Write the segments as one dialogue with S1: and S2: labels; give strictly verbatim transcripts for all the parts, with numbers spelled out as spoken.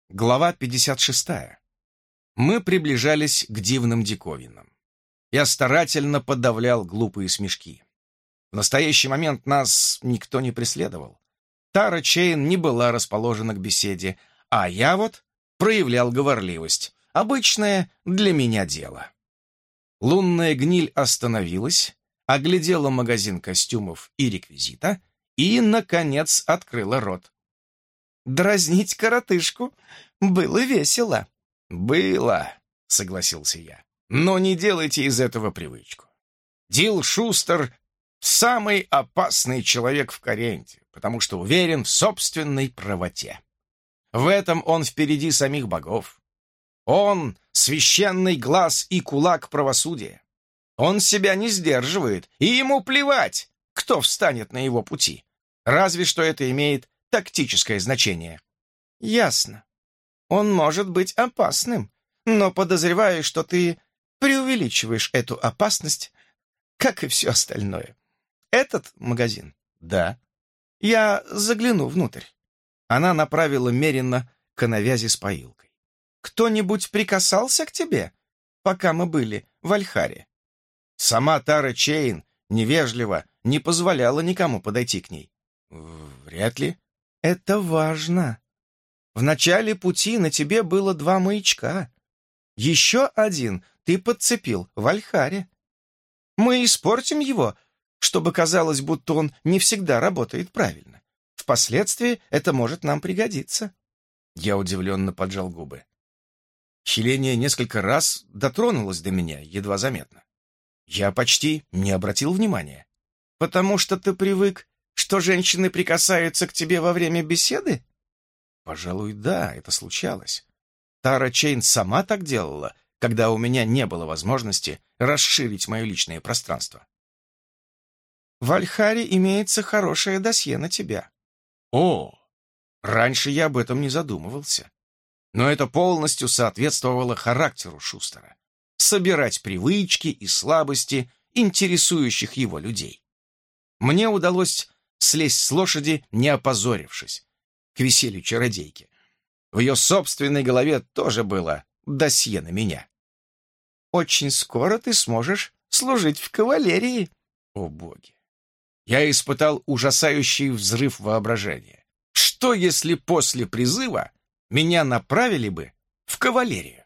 S1: Глава пятьдесят шестая. Мы приближались к дивным диковинам. Я старательно подавлял глупые смешки. В настоящий момент нас никто не преследовал. Тара Чейн не была расположена к беседе, а я вот проявлял говорливость. Обычное для меня дело. Лунная гниль остановилась, оглядела магазин костюмов и реквизита и, наконец, открыла рот.
S2: Дразнить коротышку было весело.
S1: «Было», — согласился я. «Но не делайте из этого привычку. Дил Шустер — самый опасный человек в Коренте, потому что уверен в собственной правоте. В этом он впереди самих богов. Он — священный глаз и кулак правосудия. Он себя не сдерживает, и ему плевать, кто встанет на его пути. Разве что это имеет тактическое значение».
S2: «Ясно. Он может быть опасным, но подозреваю, что ты преувеличиваешь эту опасность, как и все остальное. Этот магазин?»
S1: «Да».
S2: «Я загляну внутрь». Она направила Мерина к навязи с поилкой. «Кто-нибудь прикасался к тебе, пока мы были в Альхаре?»
S1: Сама Тара Чейн невежливо не позволяла никому подойти к ней. «Вряд ли».
S2: «Это важно. В начале пути на тебе было два маячка. Еще один ты подцепил в Альхаре. Мы испортим его, чтобы казалось, будто он не всегда работает правильно. Впоследствии это может нам пригодиться».
S1: Я удивленно поджал губы. Хеления несколько раз дотронулась до меня, едва заметно. Я почти не обратил внимания.
S2: «Потому что ты привык, что женщины прикасаются к тебе во время беседы?»
S1: Пожалуй, да, это случалось. Тара Чейн сама так делала, когда у меня не было возможности расширить мое личное пространство.
S2: «В Альхаре имеется хорошее досье на тебя».
S1: О, раньше я об этом не задумывался. Но это полностью соответствовало характеру Шустера. Собирать привычки и слабости интересующих его людей. Мне удалось слезть с лошади, не опозорившись, к веселью чародейки. В ее собственной голове тоже было досье на меня.
S2: «Очень скоро ты сможешь служить в кавалерии».
S1: О боги! Я испытал ужасающий взрыв воображения. Что, если после призыва меня направили бы в кавалерию?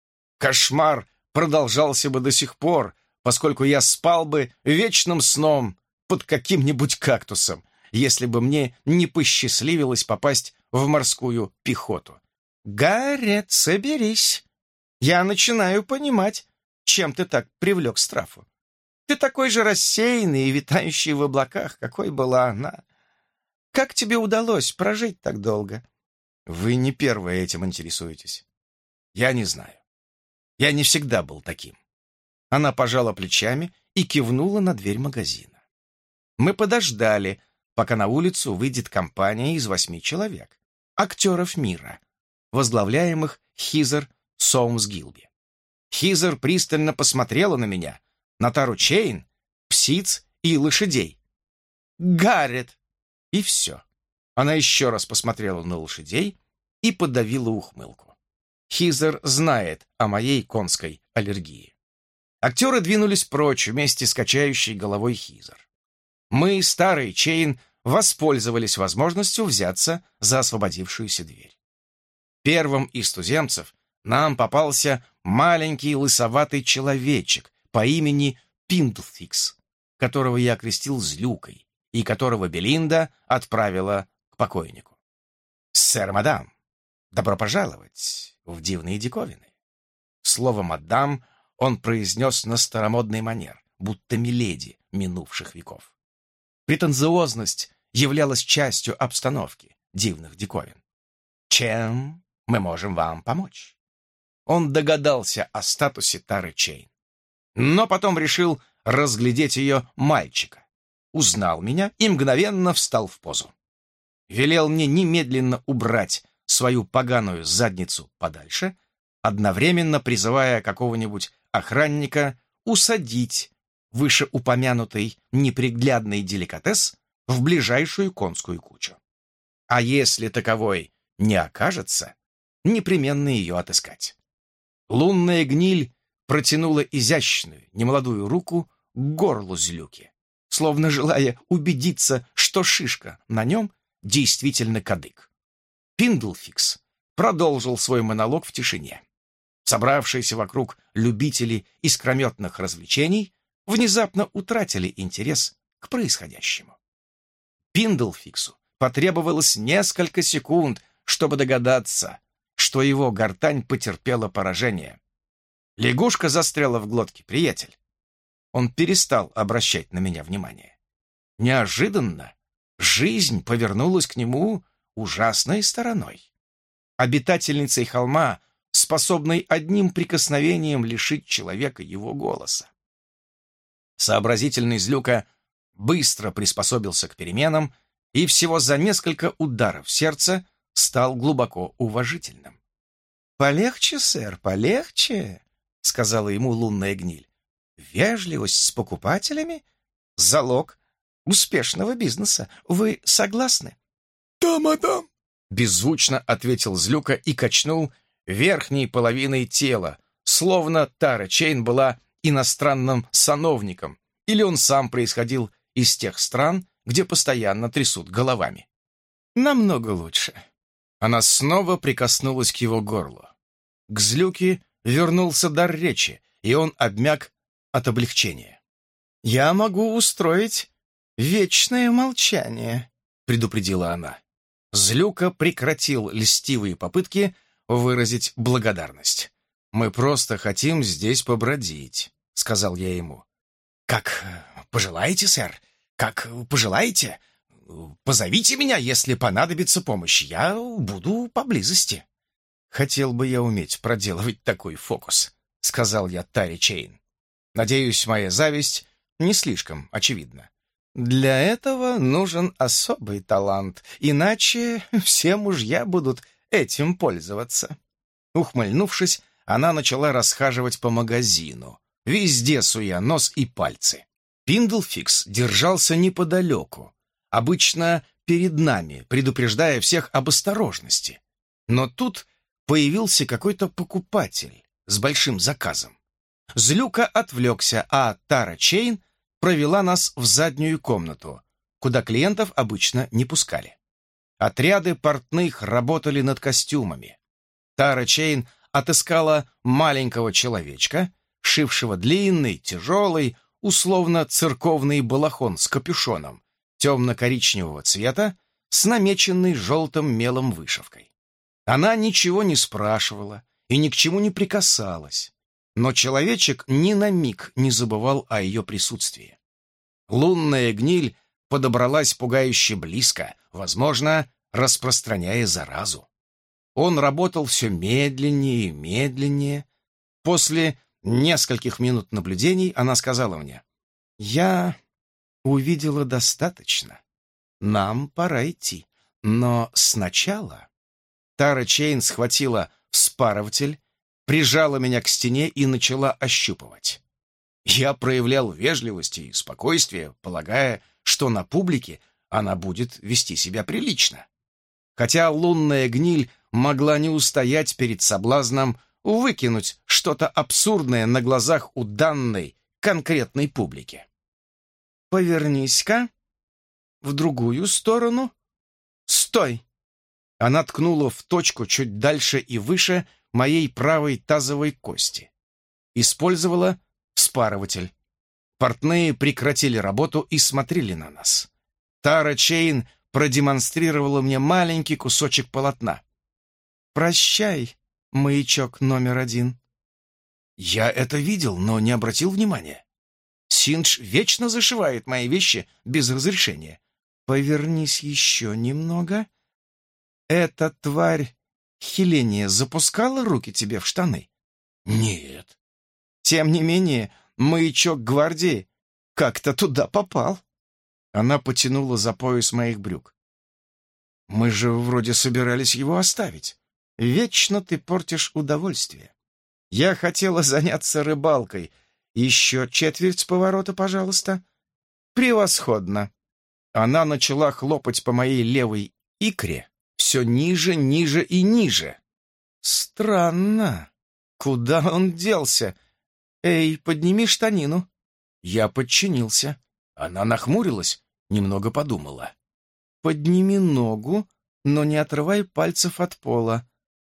S1: Кошмар продолжался бы до сих пор, поскольку я спал бы вечным сном под каким-нибудь кактусом, если бы мне не посчастливилось попасть в морскую пехоту.
S2: «Гаррет, соберись. Я начинаю понимать, чем ты так привлек Страфу. Ты такой же рассеянный и витающий в облаках, какой была она. Как тебе удалось прожить так долго?»
S1: Вы не первые этим интересуетесь. Я не знаю. Я не всегда был таким. Она пожала плечами и кивнула на дверь магазина. Мы подождали, пока на улицу выйдет компания из восьми человек, актеров мира, возглавляемых Хизер Соумс-Гилби. Хизер пристально посмотрела на меня, на Тару Чейн, птиц и лошадей.
S2: «Гаррет!»
S1: И все. Она еще раз посмотрела на лошадей и подавила ухмылку. Хизер знает о моей конской аллергии. Актеры двинулись прочь вместе с качающей головой Хизер. Мы, старый Чейн, воспользовались возможностью взяться за освободившуюся дверь. Первым из туземцев нам попался маленький лысоватый человечек по имени Пиндлфикс, которого я окрестил Злюкой и которого Белинда отправила к покойнику. «Сэр, мадам, добро пожаловать в дивные диковины». Слово «мадам» он произнес на старомодный манер, будто миледи минувших веков. Претенциозность являлась частью обстановки дивных диковин. «Чем мы можем вам помочь?» Он догадался о статусе Тары Чейн, но потом решил разглядеть ее мальчика, узнал меня и мгновенно встал в позу. Велел мне немедленно убрать свою поганую задницу подальше, одновременно призывая какого-нибудь охранника усадить вышеупомянутый неприглядный деликатес в ближайшую конскую кучу. А если таковой не окажется, непременно ее отыскать. Лунная гниль протянула изящную, немолодую руку к горлу злюки, словно желая убедиться, что шишка на нем действительно кадык. Пиндлфикс продолжил свой монолог в тишине. Собравшиеся вокруг любители искрометных развлечений внезапно утратили интерес к происходящему. Пиндлфиксу потребовалось несколько секунд, чтобы догадаться, что его гортань потерпела поражение. Лягушка застряла в глотке, приятель. Он перестал обращать на меня внимание. Неожиданно жизнь повернулась к нему ужасной стороной. Обитательницей холма, способной одним прикосновением лишить человека его голоса. Сообразительный злюка быстро приспособился к переменам и всего за несколько ударов сердца стал глубоко уважительным.
S2: «Полегче, сэр, полегче», — сказала ему лунная гниль. «Вежливость с покупателями — залог успешного бизнеса. Вы согласны?»
S1: «Да, мадам», — беззвучно ответил злюка и качнул верхней половиной тела, словно Тара Чейн была иностранным сановником, или он сам происходил из тех стран, где постоянно трясут головами.
S2: «Намного лучше».
S1: Она снова прикоснулась к его горлу. К злюке вернулся дар речи, и он обмяк от облегчения.
S2: «Я могу устроить вечное молчание», — предупредила она.
S1: Злюка прекратил льстивые попытки выразить благодарность. «Мы просто хотим здесь побродить», — сказал я ему. «Как пожелаете, сэр, как пожелаете. Позовите меня, если понадобится помощь. Я буду поблизости». «Хотел бы я уметь проделывать такой фокус», — сказал я Таре Чейн. «Надеюсь, моя зависть не слишком очевидна».
S2: «Для этого нужен особый талант, иначе все мужья будут этим пользоваться».
S1: Ухмыльнувшись, она начала расхаживать по магазину, везде суя нос и пальцы. Пиндлфикс держался неподалеку, обычно перед нами, предупреждая всех об осторожности. Но тут появился какой-то покупатель с большим заказом. Злюка отвлекся, а Тара Чейн провела нас в заднюю комнату, куда клиентов обычно не пускали. Отряды портных работали над костюмами. Тара Чейн отыскала маленького человечка, шившего длинный, тяжелый, условно церковный балахон с капюшоном темно-коричневого цвета с намеченной желтым мелом вышивкой. Она ничего не спрашивала и ни к чему не прикасалась, но человечек ни на миг не забывал о ее присутствии. Лунная гниль подобралась пугающе близко, возможно, распространяя заразу. Он работал все медленнее и медленнее. После нескольких минут наблюдений она сказала мне: «Я увидела достаточно. Нам пора идти. Но сначала...» Тара Чейн схватила вспарыватель, прижала меня к стене и начала ощупывать. Я проявлял вежливость и спокойствие, полагая, что на публике она будет вести себя прилично. Хотя лунная гниль могла не устоять перед соблазном выкинуть что-то абсурдное на глазах у данной конкретной публики.
S2: «Повернись-ка в другую сторону. Стой!»
S1: Она ткнула в точку чуть дальше и выше моей правой тазовой кости. Использовала вспарыватель. Портные прекратили работу и смотрели на нас. Тара Чейн продемонстрировала мне маленький кусочек полотна.
S2: «Прощай, маячок номер один».
S1: Я это видел, но не обратил внимания. Синдж вечно зашивает мои вещи без разрешения.
S2: «Повернись еще немного. Эта тварь Хеления запускала руки тебе в штаны?»
S1: «Нет».
S2: «Тем не менее, маячок гвардии как-то туда попал».
S1: Она потянула за пояс моих брюк. «Мы же вроде собирались его оставить.
S2: Вечно ты портишь удовольствие. Я хотела заняться рыбалкой. Еще четверть поворота, пожалуйста». «Превосходно». Она начала хлопать по моей левой икре все ниже, ниже и ниже. Странно. Куда он делся? Эй, подними штанину.
S1: Я подчинился. Она нахмурилась, немного подумала.
S2: Подними ногу, но не отрывай пальцев от пола.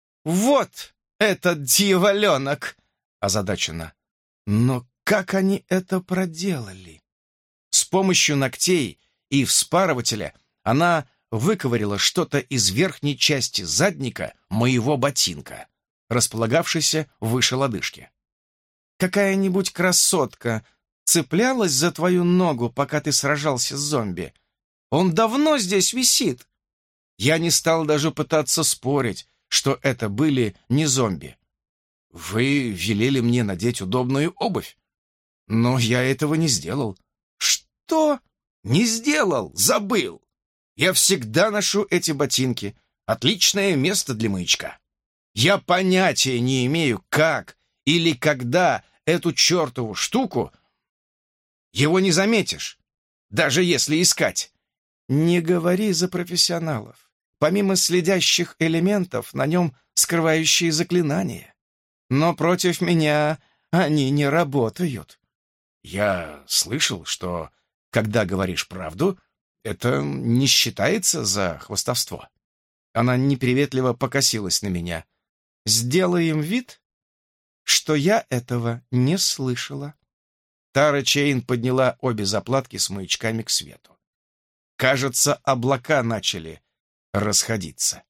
S2: Вот этот дьяволенок! Озадачена. Но как они это проделали? С помощью ногтей и вспарывателя она выковырила что-то из верхней части задника моего ботинка, располагавшейся выше лодыжки. Какая-нибудь красотка цеплялась за твою ногу, пока ты сражался с зомби? Он давно здесь висит. Я не стал даже пытаться спорить, что это были не зомби. Вы велели мне надеть удобную обувь, но я этого не сделал. Что? Не сделал? Забыл. Я всегда ношу эти ботинки. Отличное место для маячка. Я понятия не имею, как или когда эту чертову штуку его не заметишь, даже если искать. Не говори за профессионалов. Помимо следящих элементов, на нем скрывающие заклинания. Но против меня они не работают. Я слышал, что, когда говоришь правду, это не считается за хвастовство. Она неприветливо покосилась на меня. Сделаем вид, что я этого не слышала. Тара Чейн подняла обе заплатки с маячками к свету. Кажется, облака начали расходиться.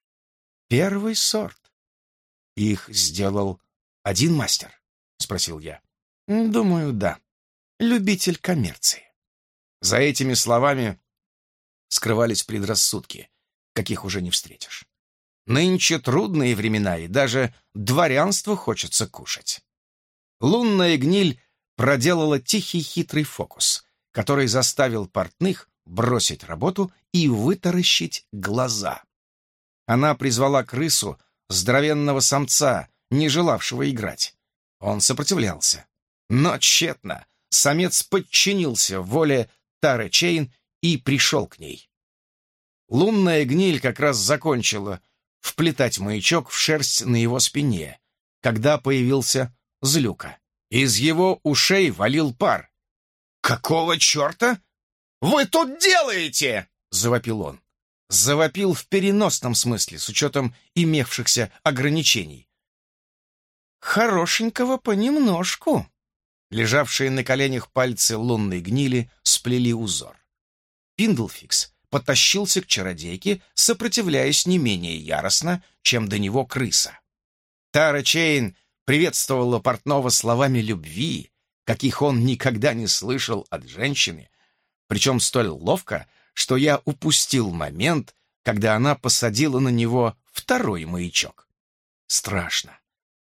S2: Первый сорт. Их сделал один мастер? Спросил я. Думаю, да. Любитель коммерции. За этими словами скрывались предрассудки, каких уже не встретишь. Нынче трудные времена, и даже дворянству хочется кушать. Лунная гниль проделала тихий хитрый фокус, который заставил портных бросить работу и вытаращить глаза. Она призвала крысу, здоровенного самца, не желавшего играть. Он сопротивлялся. Но тщетно. Самец подчинился воле Тары Чейн и пришел к ней. Лунная гниль как раз закончила вплетать маячок в шерсть на его спине, когда появился Злюка. Из его ушей валил пар. «Какого черта вы тут делаете?» — завопил он. Завопил в переносном смысле, с учетом имевшихся ограничений. «Хорошенького понемножку». Лежавшие на коленях пальцы лунной гнили сплели узор. Пиндлфикс потащился к чародейке, сопротивляясь не менее яростно, чем до него крыса. Тара Чейн приветствовала портного словами любви, каких он никогда не слышал от женщины, причем столь ловко, что я упустил момент, когда она посадила на него второй маячок. Страшно.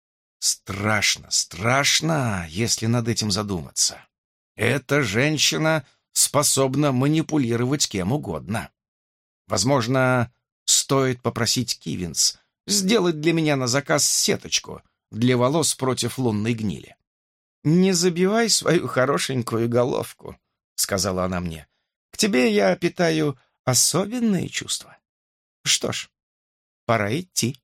S2: Страшно, страшно, если над этим задуматься. Эта женщина способна манипулировать кем угодно. Возможно, стоит попросить Кивинс сделать для меня на заказ сеточку для волос против лунной гнили. «Не забивай свою хорошенькую головку», — сказала она мне. «К тебе я питаю особенные чувства. Что ж, пора идти».